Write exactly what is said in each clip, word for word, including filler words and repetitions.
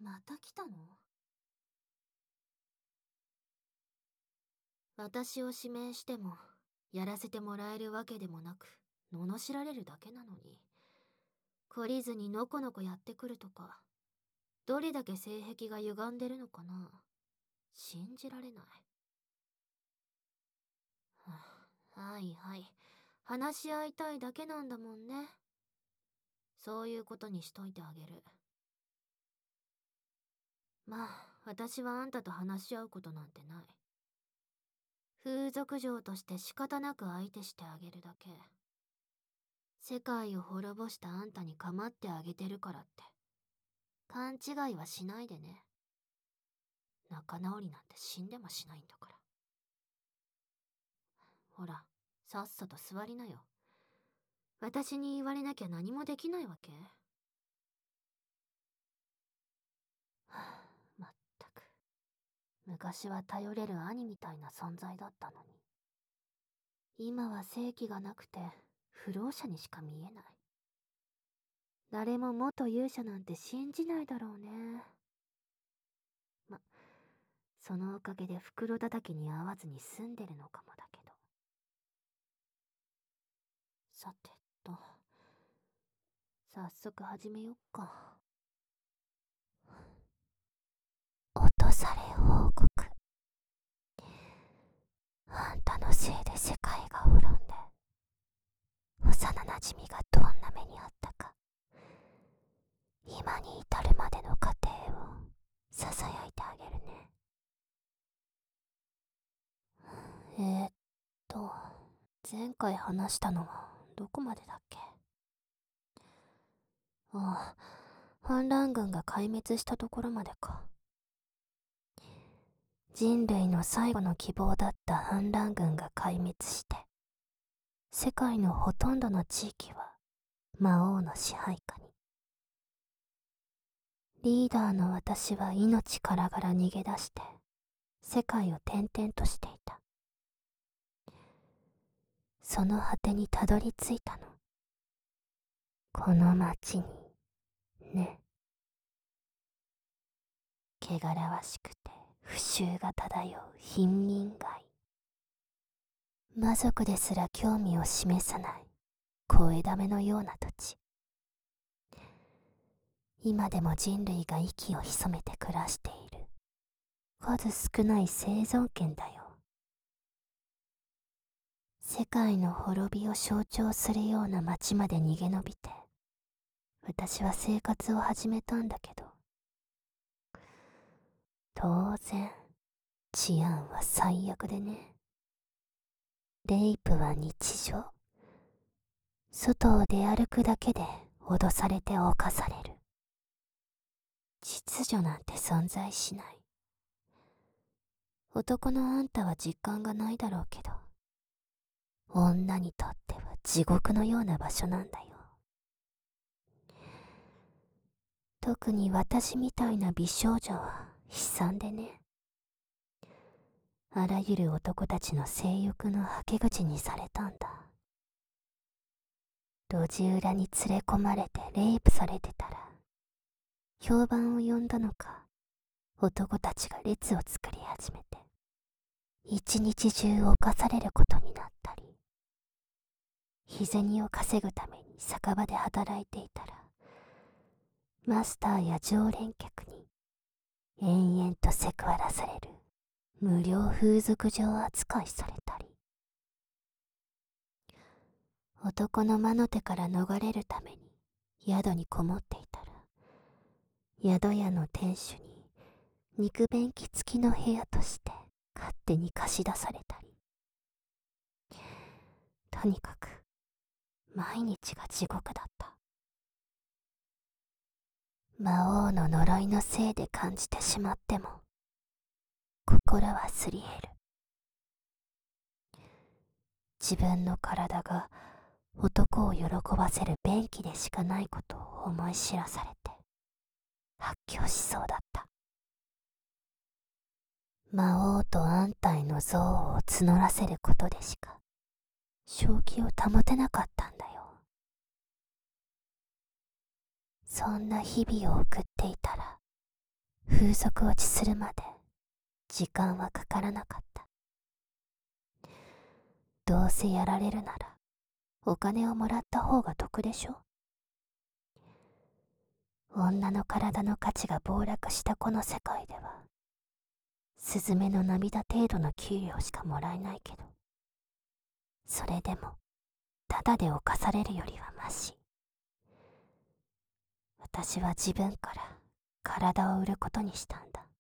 また来たの？私を指名しても、やらせてもらえるわけでもなく、罵られるだけなのに。懲りずにのこのこやってくるとか、どれだけ性癖が歪んでるのかな。信じられない。はあ、はいはい。話し合いたいだけなんだもんね。そういうことにしといてあげる。まあ、私はあんたと話し合うことなんてない。風俗嬢として仕方なく相手してあげるだけ。世界を滅ぼしたあんたに構ってあげてるからって。勘違いはしないでね。仲直りなんて死んでもしないんだから。ほら、さっさと座りなよ。私に言われなきゃ何もできないわけ？はあ、まったく。昔は頼れる兄みたいな存在だったのに。今は正気がなくて、不老者にしか見えない。誰も元勇者なんて信じないだろうね。ま、そのおかげで袋叩きに合わずに済んでるのかもだけど。さてと、早速始めよっか。落とされ報告。あんたのせいで世界が滅んで、幼なじみがどんな目にあったか、今に至るまでの過程をささやいてあげるね。えー、っと、前回話したのはどこまでだっけ？ああ、反乱軍が壊滅したところまでか。人類の最後の希望だった反乱軍が壊滅して、世界のほとんどの地域は魔王の支配下に。リーダーの私は命からがら逃げ出して世界を転々としていた。その果てにたどり着いたの。この町にね。汚らわしくて腐臭が漂う貧民街。魔族ですら興味を示さない声だめのような土地。今でも人類が息を潜めて暮らしている数少ない生存圏だよ。世界の滅びを象徴するような町まで逃げ延びて、私は生活を始めたんだけど、当然治安は最悪でね。レイプは日常。外を出歩くだけで脅されて侵される。秩序なんて存在しない。男のあんたは実感がないだろうけど、女にとっては地獄のような場所なんだよ。特に私みたいな美少女は悲惨でね。あらゆる男たちの性欲のはけ口にされたんだ。路地裏に連れ込まれてレイプされてたら、評判を呼んだのか、男たちが列を作り始めて、一日中犯されることになったり、日銭を稼ぐために酒場で働いていたら、マスターや常連客に延々とセクハラされる無料風俗嬢扱いされたり、男の魔の手から逃れるために宿にこもっていたら、宿屋の店主に肉便器付きの部屋として勝手に貸し出されたり、とにかく毎日が地獄だった。魔王の呪いのせいで感じてしまっても、心はすり減る。自分の体が男を喜ばせる便器でしかないことを思い知らされて、発狂しそうだった。魔王と安泰の憎悪を募らせることでしか正気を保てなかったんだよ。そんな日々を送っていたら、 風速落ちするまで時間はかからなかった。どうせやられるならお金をもらった方が得でしょ。女の体の価値が暴落したこの世界では、スズメの涙程度の給料しかもらえないけど、それでもただで侵されるよりはマシ。私は自分から体を売ることにしたんだ。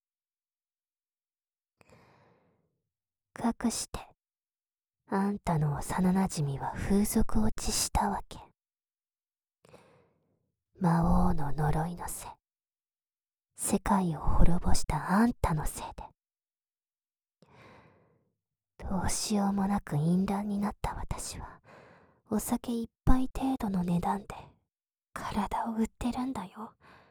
かくしてあんたの幼なじみは風俗落ちしたわけ。魔王の呪いのせい、世界を滅ぼしたあんたのせいで、どうしようもなく淫乱になった私は、お酒一杯程度の値段で体を売ってるんだよ。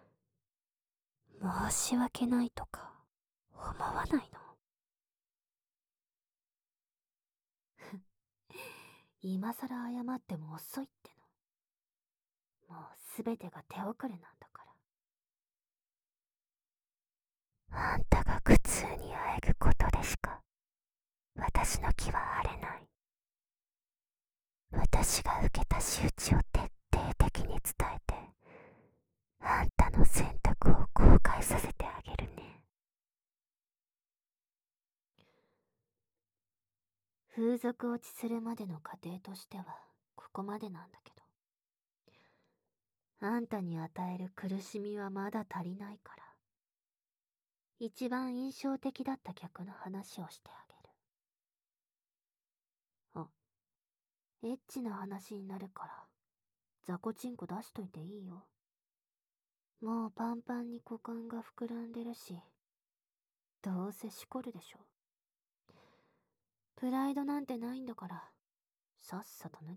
申し訳ないとか思わないの？今さら謝っても遅いっての。もうすべてが手遅れなんだから。あんたが苦痛にあえぐことでしか私の気は晴れない。私が受けた仕打ちを徹底的に伝えて、あんたの選択を後悔させてあげるね。風俗落ちするまでの過程としてはここまでなんだけど、あんたに与える苦しみはまだ足りないから、一番印象的だった客の話をしてあげる。あ、エッチな話になるから雑魚チンコ出しといていいよ。もうパンパンに股間が膨らんでるし、どうせしこるでしょ。プライドなんてないんだから、さっさと脱げよ。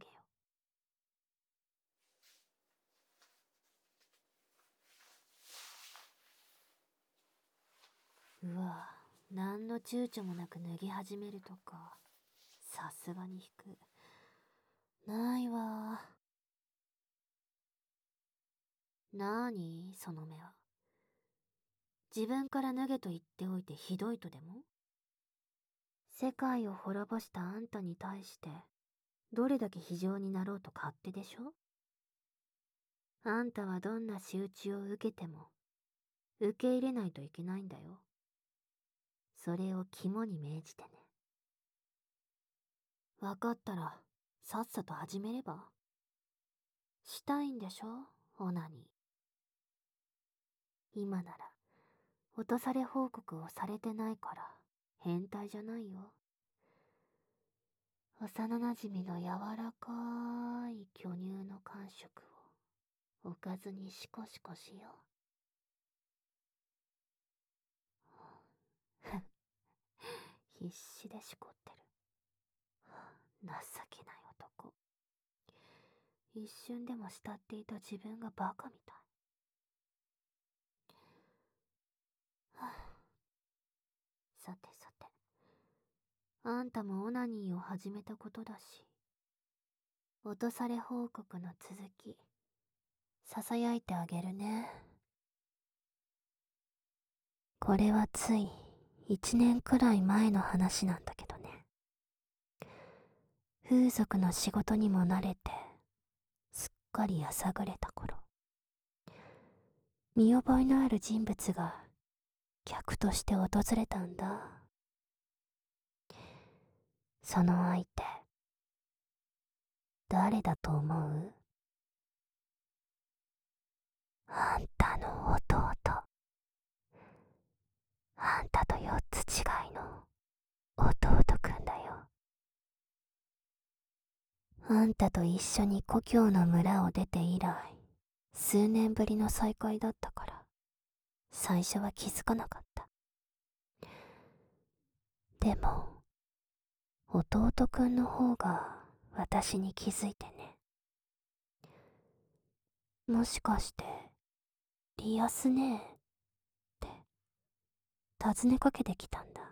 うわ、なんの躊躇もなく脱ぎ始めるとか、さすがに引く。ないわ。なーに、その目は。自分から脱げと言っておいてひどいとでも？世界を滅ぼしたあんたに対して、どれだけ非情になろうと勝手でしょ？あんたはどんな仕打ちを受けても、受け入れないといけないんだよ。それを肝に銘じてね。わかったら、さっさと始めれば？したいんでしょ、オナニー。今なら、落とされ報告をされてないから、変態じゃないよ。幼なじみの柔らかい巨乳の感触をおかずにシコシコしよう。必死でしこってる。情けない男。一瞬でも慕っていた自分がバカみたい。はあ、さてさて、あんたもオナニーを始めたことだし、落とされ報告の続き、ささやいてあげるね。これはつい一年くらい前の話なんだけどね。風俗の仕事にも慣れて、すっかりやさぐれた頃、見覚えのある人物が客として訪れたんだ。その相手、誰だと思う？あんたの弟。あんたとよっつ違いの弟くんだよ。あんたと一緒に故郷の村を出て以来、数年ぶりの再会だったから、最初は気づかなかった。でも、弟くんの方が私に気づいてね。もしかして、リアスねえって尋ねかけてきたんだ。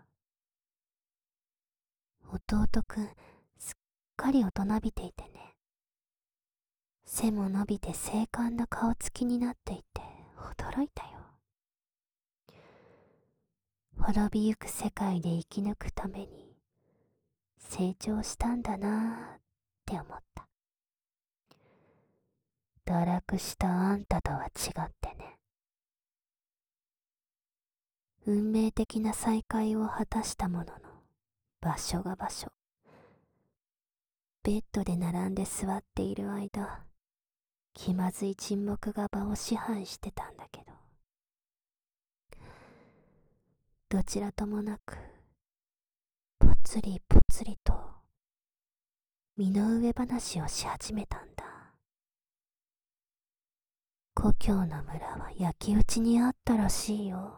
弟くん、すっかり大人びていてね。背も伸びて精悍な顔つきになっていて驚いたよ。 滅びゆく世界で生き抜くために成長したんだなーって思った。堕落したあんたとは違ってね。運命的な再会を果たしたものの、場所が場所。ベッドで並んで座っている間、気まずい沈黙が場を支配してたんだけど、どちらともなく、ぽつりぽつりと、身の上話をし始めたんだ。故郷の村は焼き討ちにあったらしいよ。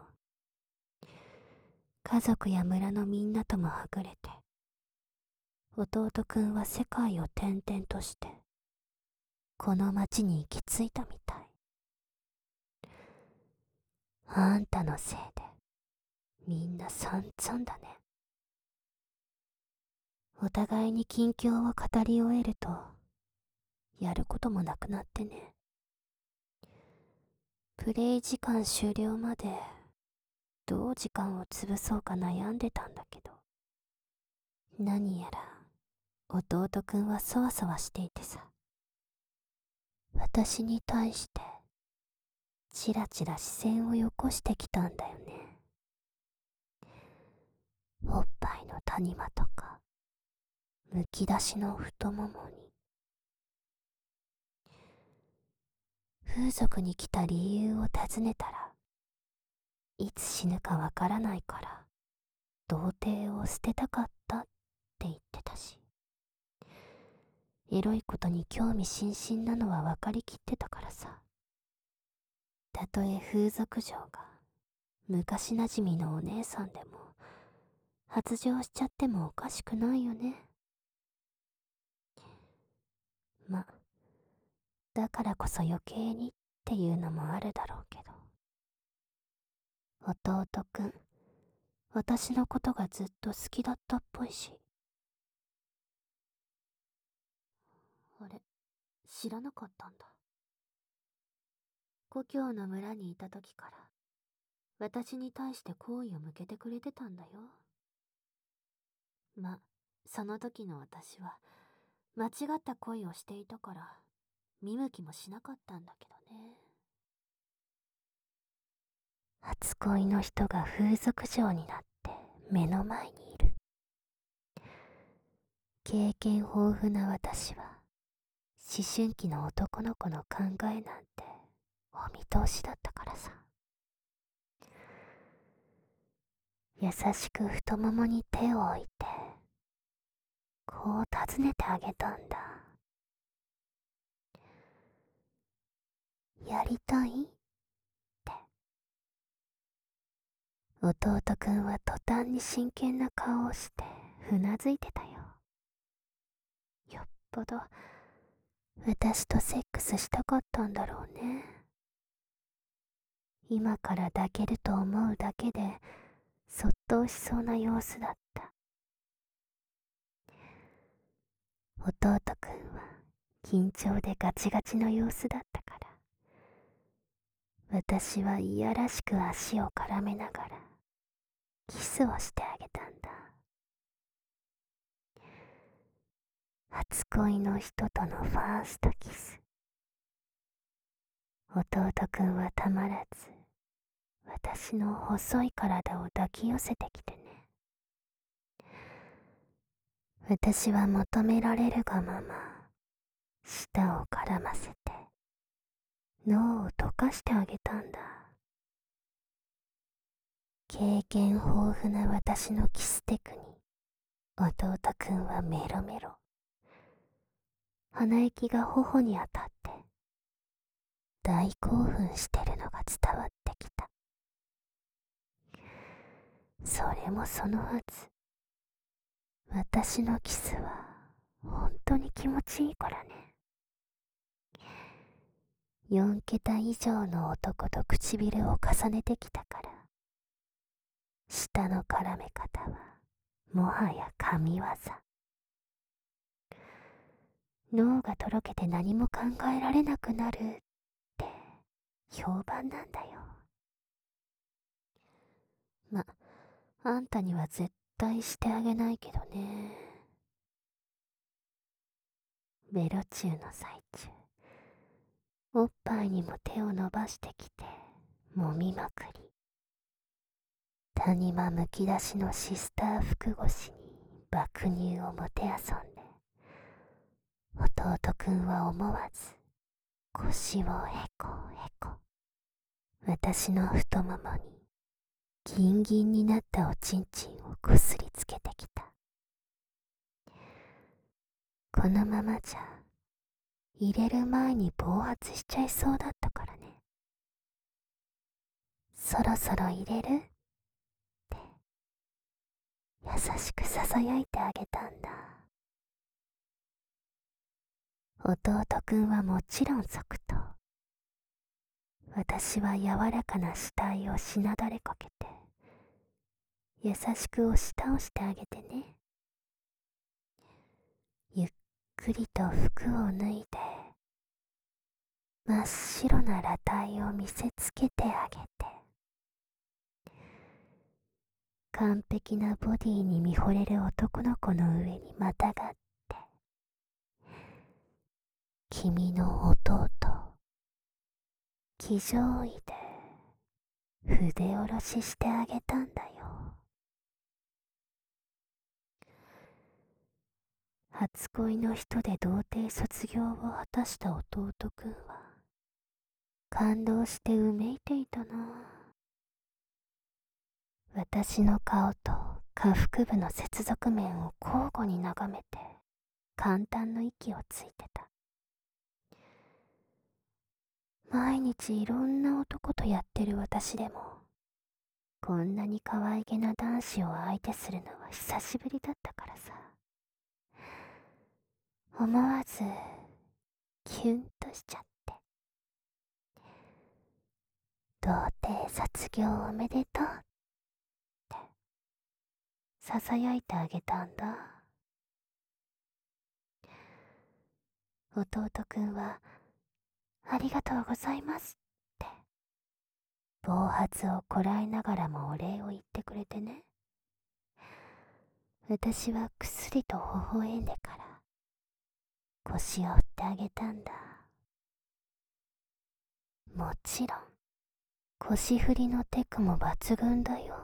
家族や村のみんなともはぐれて、弟くんは世界を転々として、この町に行き着いたみたい。あんたのせいで、みんな散々だね。お互いに近況を語り終えると、やることもなくなってね。プレイ時間終了まで、どう時間を潰そうか悩んでたんだけど、何やら、弟くんはそわそわしていてさ。私に対して、チラチラ視線をよこしてきたんだよね。おっぱいの谷間とか、むき出しの太ももに。風俗に来た理由を尋ねたら、いつ死ぬかわからないから、童貞を捨てたかったって言ってたし、エロいことに興味津々なのは分かりきってたからさ。たとえ風俗嬢が昔なじみのお姉さんでも発情しちゃってもおかしくないよね。ま、だからこそ余計にっていうのもあるだろうけど、弟くん、私のことがずっと好きだったっぽいし。あれ、知らなかったんだ。故郷の村にいた時から私に対して好意を向けてくれてたんだよ。ま、その時の私は間違った恋をしていたから見向きもしなかったんだけどね。初恋の人が風俗嬢になって目の前にいる。経験豊富な私は思春期の男の子の考えなんてお見通しだったからさ。優しく太ももに手を置いてこう尋ねてあげたんだ。やりたいって。弟くんは途端に真剣な顔をしてうなずいてたよ。よっぽど私とセックスしたかったんだろうね。今から抱けると思うだけでそっとしそうな様子だった。弟くんは緊張でガチガチの様子だったから、私はいやらしく足を絡めながらキスをしてあげたんだ。初恋の人とのファーストキス。弟くんはたまらず私の細い体を抱き寄せてきてね。私は求められるがまま舌を絡ませて脳を溶かしてあげたんだ。経験豊富な私のキステクに弟くんはメロメロ。鼻息が頬に当たって大興奮してるのが伝わってきた。それもそのはず。私のキスは本当に気持ちいいからね。よん桁以上の男と唇を重ねてきたから、舌の絡め方はもはや神業。脳がとろけて何も考えられなくなるって評判なんだよ。ま、 あんたには絶対してあげないけどね。ベロ中の最中、おっぱいにも手を伸ばしてきて揉みまくり、谷間むき出しのシスター服越しに爆乳をもてあそんで、弟くんは思わず腰をへこへこ、私の太ももにギンギンになったおちんちんをこすりつけてきた。このままじゃ入れる前に暴発しちゃいそうだったからね。そろそろ入れるって優しくささやいてあげたんだ。弟くんはもちろん即答。私は柔らかな死体をしなだれかけて優しく押し倒してあげてね。ゆっくりと服を脱いで真っ白な裸体を見せつけてあげて、完璧なボディに見惚れる男の子の上にまたがって、君の弟騎乗位で筆下ろししてあげたんだよ。初恋の人で童貞卒業を果たした弟くんは感動してうめいていたな。私の顔と下腹部の接続面を交互に眺めて簡単の息をついてた。毎日いろんな男とやってる私でもこんなに可愛げな男子を相手するのは久しぶりだったからさ、思わずキュンとしちゃって、童貞卒業おめでとうってささやいてあげたんだ。弟くんはありがとうございますって暴発をこらえながらもお礼を言ってくれてね。私はくすりと微笑んでから腰を振ってあげたんだ。もちろん腰振りのテクも抜群だよ。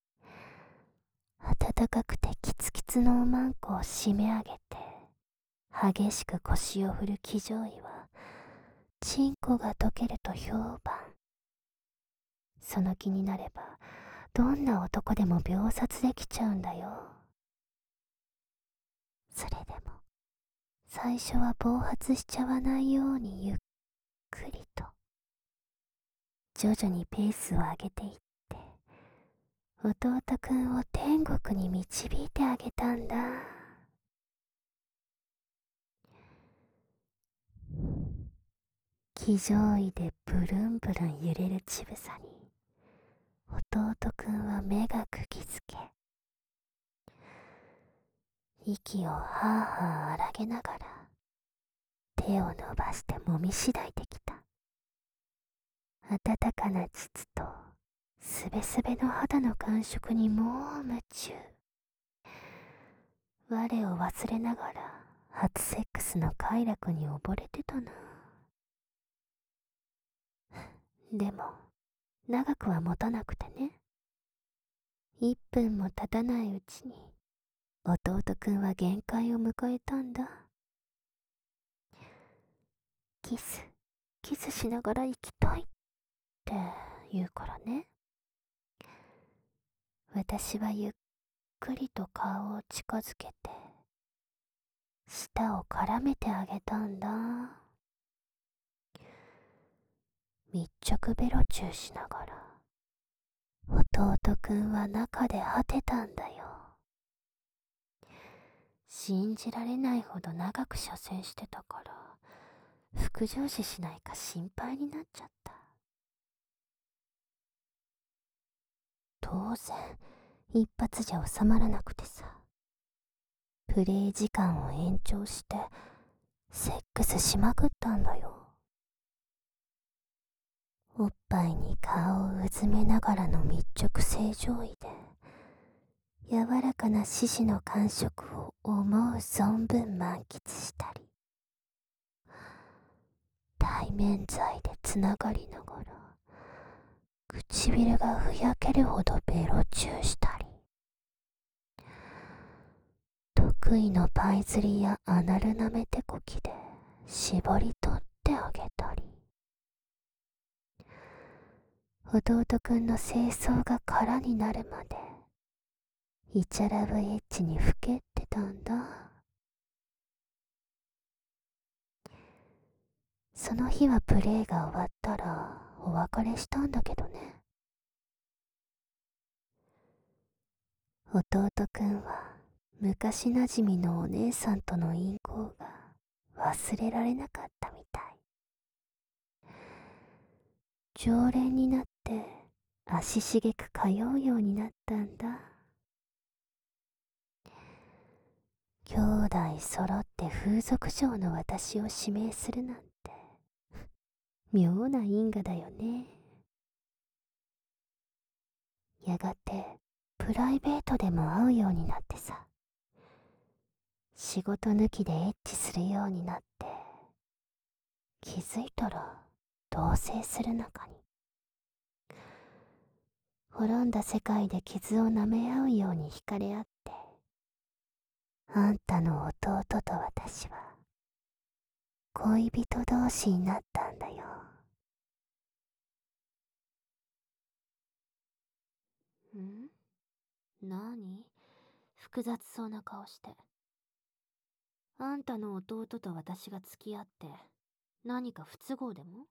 暖かくてキツキツのおまんこを締め上げて激しく腰を振る騎乗位はチンコが溶けると評判。その気になればどんな男でも秒殺できちゃうんだよ。それでも最初は暴発しちゃわないようにゆっくりと徐々にペースを上げていって弟くんを天国に導いてあげたんだ。騎乗位でブルンブルン揺れる乳房に弟くんは目が釘付け、息をはあはあ荒げながら手を伸ばしてもみしだいてきた。温かな膣とすべすべの肌の感触にもう夢中。我を忘れながら初セックスの快楽に溺れてたな。でも長くは持たなくてね。一分も経たないうちに弟くんは限界を迎えたんだ。キスキスしながら行きたいって言うからね。私はゆっくりと顔を近づけて舌を絡めてあげたんだ。密着ベロチューしながら弟くんは中で果てたんだよ。信じられないほど長く射精してたから副上司しないか心配になっちゃった。当然一発じゃ収まらなくてさ、プレイ時間を延長してセックスしまくったんだよ。おっぱいに顔をうずめながらの密着正常位で柔らかな獅子の感触を思う存分満喫したり、対面罪でつながりながら唇がふやけるほどベロチューしたり、得意のパイ釣りやアナルなめてこきで絞り取ってあげたり、弟くんの清掃が空になるまでイチャラブエッジにふけってたんだ。その日はプレイが終わったらお別れしたんだけどね。弟くんは昔なじみのお姉さんとの陰行が忘れられなかったみたい。常連になって足しげく通うようになったんだ。兄弟揃って風俗嬢の私を指名するなんて妙な因果だよね。やがてプライベートでも会うようになってさ、仕事抜きでエッチするようになって、気づいたら同棲する中に。滅んだ世界で傷を舐め合うように惹かれ合って、あんたの弟と私は恋人同士になったんだよ。ん？なに？複雑そうな顔して。あんたの弟と私が付き合って何か不都合でも？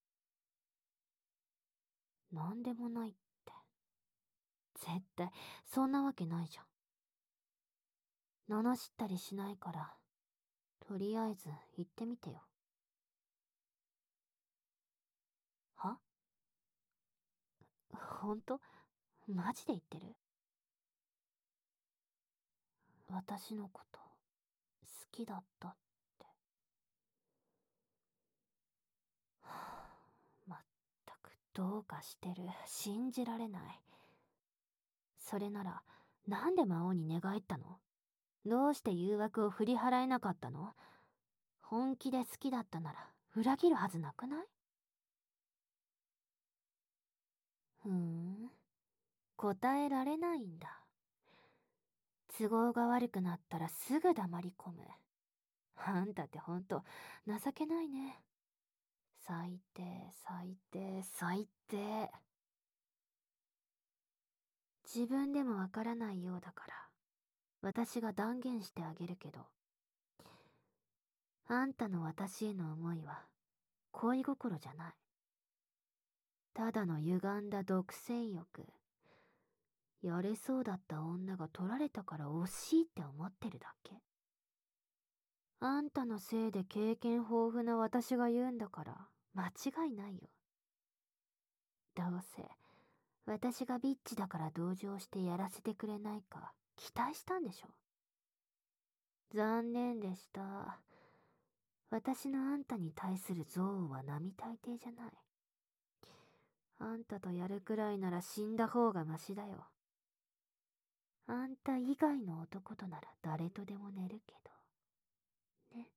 なんでもないって。絶対そんなわけないじゃん。罵ったりしないから、とりあえず言ってみてよ。は？ほんと？マジで言ってる？私のこと好きだったって。はあ、まったくどうかしてる。信じられない。それならなんで魔王に寝返ったの？どうして誘惑を振り払えなかったの？本気で好きだったなら裏切るはずなくない？ふーん、答えられないんだ。都合が悪くなったらすぐ黙り込む。あんたってほんと情けないね。最低、最低、最低。自分でもわからないようだから、私が断言してあげるけど、あんたの私への思いは恋心じゃない。ただの歪んだ独占欲。やれそうだった女が取られたから惜しいって思ってるだけ。あんたのせいで経験豊富な私が言うんだから間違いないよ。どうせ私がビッチだから同情してやらせてくれないか期待したんでしょ。残念でした。私のあんたに対する憎悪は並大抵じゃない。あんたとやるくらいなら死んだ方がマシだよ。あんた以外の男となら誰とでも寝るけど。ね。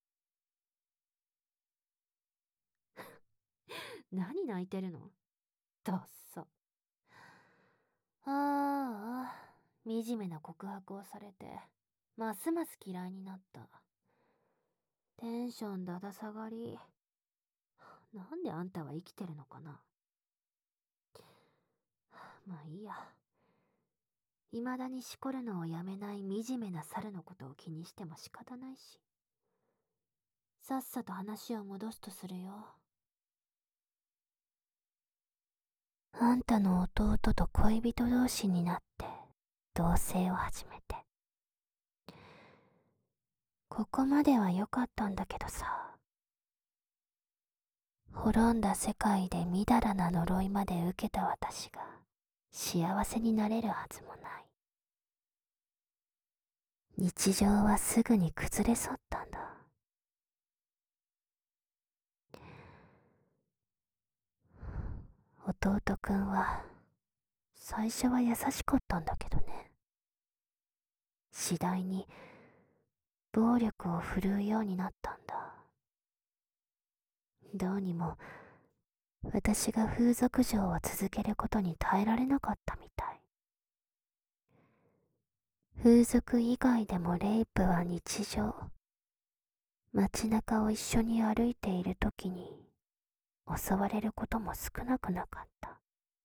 何泣いてるの？どっそ。ああ、惨めな告白をされて、ますます嫌いになった。テンションだだ下がり。なんであんたは生きてるのかな。まあいいや。未だにしこるのをやめない惨めな猿のことを気にしても仕方ないし。さっさと話を戻すとするよ。あんたの弟と恋人同士になって同棲を始めて。ここまでは良かったんだけどさ。滅んだ世界でみだらな呪いまで受けた私が幸せになれるはずもない。日常はすぐに崩れ去ったんだ。弟くんは最初は優しかったんだけどね。 次第に暴力を振るうようになったんだ。どうにも私が風俗嬢を続けることに耐えられなかったみたい。風俗以外でもレイプは日常。街中を一緒に歩いている時に襲われることも少なくなかった。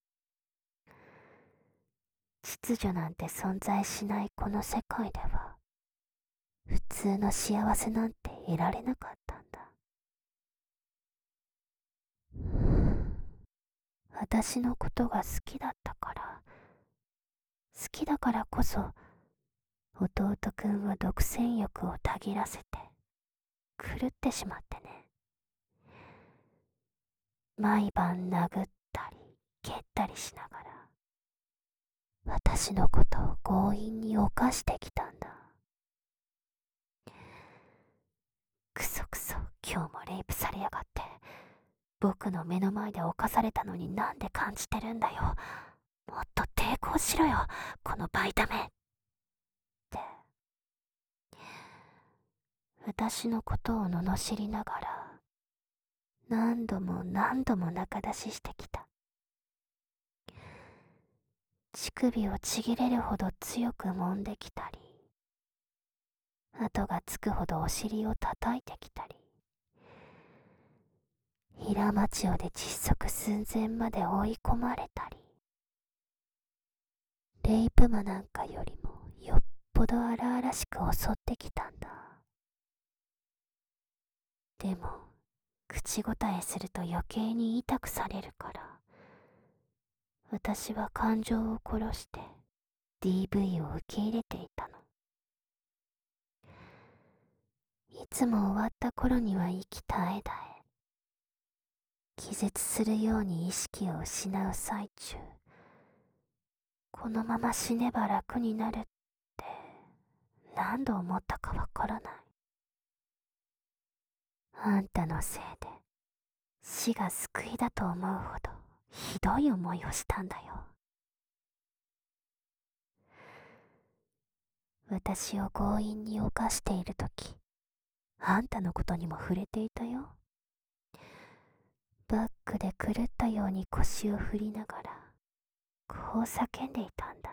秩序なんて存在しないこの世界では普通の幸せなんて得られなかったんだ。私のことが好きだったから、好きだからこそ弟くんは独占欲をたぎらせて狂ってしまってね。毎晩殴ったり蹴ったりしながら私のことを強引に犯してきたんだ。クソクソ、今日もレイプされやがって。僕の目の前で犯されたのになんで感じてるんだよ。もっと抵抗しろよ、このバイタメって。私のことを罵りながら何度も何度も仲出ししてきた。乳首をちぎれるほど強く揉んできたり、跡がつくほどお尻を叩いてきたり、平町尾で窒息寸前まで追い込まれたり、レイプ魔なんかよりもよっぽど荒々しく襲ってきたんだ。でも口答えすると余計に痛くされるから、私は感情を殺して ディーブイ を受け入れていたの。いつも終わった頃には息絶え絶え、気絶するように意識を失う最中、このまま死ねば楽になるって何度思ったかわからない。あんたのせいで死が救いだと思うほどひどい思いをしたんだよ。私を強引に犯しているとき、あんたのことにも触れていたよ。バックで狂ったように腰を振りながらこう叫んでいたんだ。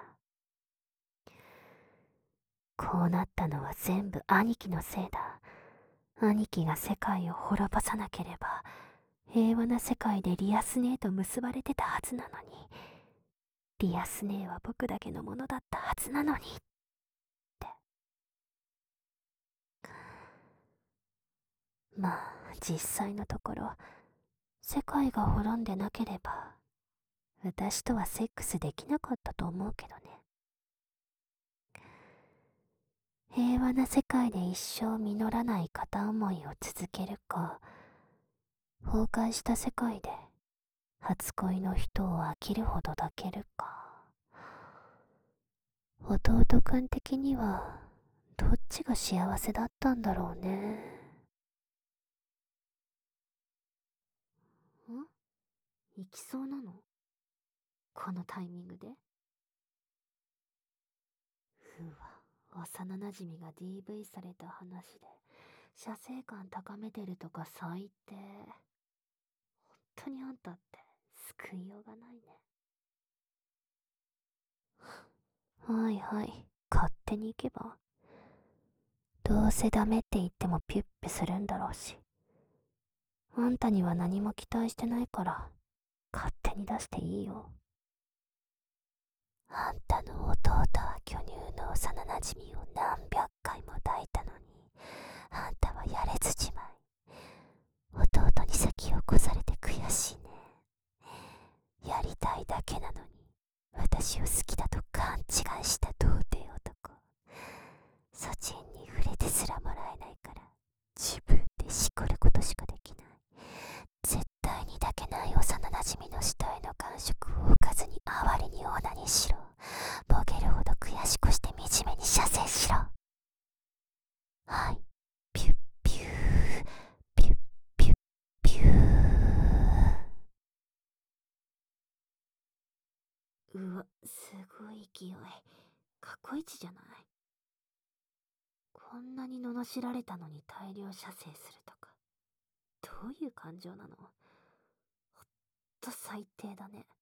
こうなったのは全部兄貴のせいだ。兄貴が世界を滅ぼさなければ平和な世界でリアス姉と結ばれてたはずなのに、リアス姉は僕だけのものだったはずなのにって。まあ実際のところ、世界が滅んでなければ私とはセックスできなかったと思うけどね。平和な世界で一生実らない片思いを続けるか、崩壊した世界で初恋の人を飽きるほど抱けるか。弟くん的にはどっちが幸せだったんだろうね。ん？行きそうなの？このタイミングで？うわ、幼馴染が ディーブイ された話で射精感高めてるとか最低。本当にあんたって救いようがないね。はいはい、勝手に行けば。どうせダメって言ってもピュッピュするんだろうし、あんたには何も期待してないから勝手に出していいよ。あんたの弟は巨乳の幼馴染を何百回も抱いたのに、あんたはやれずじまい。弟に先を越されて悔しいね。やりたいだけなのに私を好きだと勘違いした童貞男。そちんに触れてすらもらえないから自分でしこることしかできない。絶対に抱けない幼馴染の死体の感触を置かずに哀れにオナにしろ。ボケるほど悔しくして惨めに射精しろ。はい、ピュッピュー、ピュッピュッピュー。うわ、すごい勢い。過去一じゃない？ こんなに罵られたのに大量射精するとか、どういう感情なの？ほっと最低だね。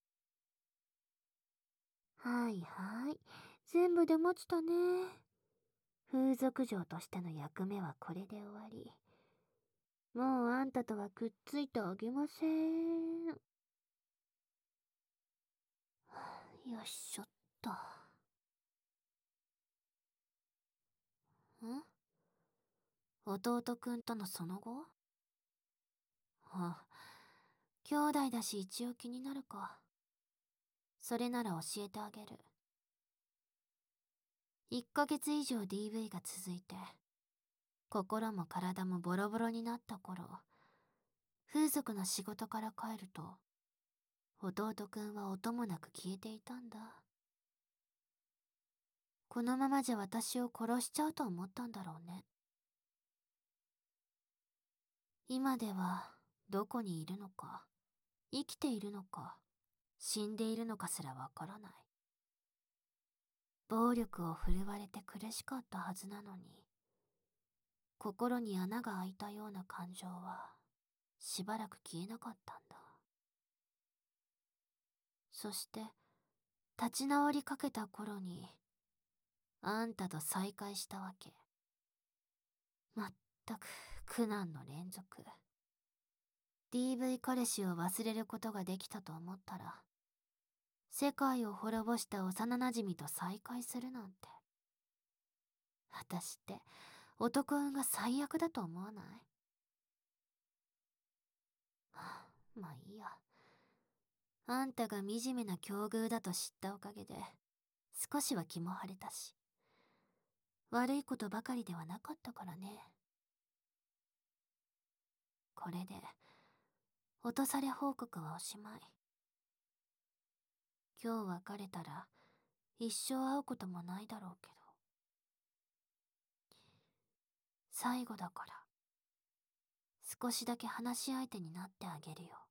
はいはい。全部出ましたね。風俗嬢としての役目はこれで終わり。もうあんたとはくっついてあげません。よいしょっと。ん？弟くんとのその後？あ、兄弟だし一応気になるか。それなら教えてあげる。いっかげつ以上 ディーブイ が続いて、心も体もボロボロになった頃、風俗の仕事から帰ると、弟くんは音もなく消えていたんだ。このままじゃ私を殺しちゃうと思ったんだろうね。今ではどこにいるのか、生きているのか、死んでいるのかすらわからない。暴力を振るわれて苦しかったはずなのに、心に穴が開いたような感情はしばらく消えなかったんだ。そして立ち直りかけた頃にあんたと再会したわけ。まったく苦難の連続。 ディーブイ 彼氏を忘れることができたと思ったら、世界を滅ぼした幼なじみと再会するなんて。私って男運が最悪だと思わない？はあ、まあいいや。あんたが惨めな境遇だと知ったおかげで少しは気も晴れたし、悪いことばかりではなかったからね。これで落とされ報告はおしまい。今日別れたら一生会うこともないだろうけど、最後だから少しだけ話し相手になってあげるよ。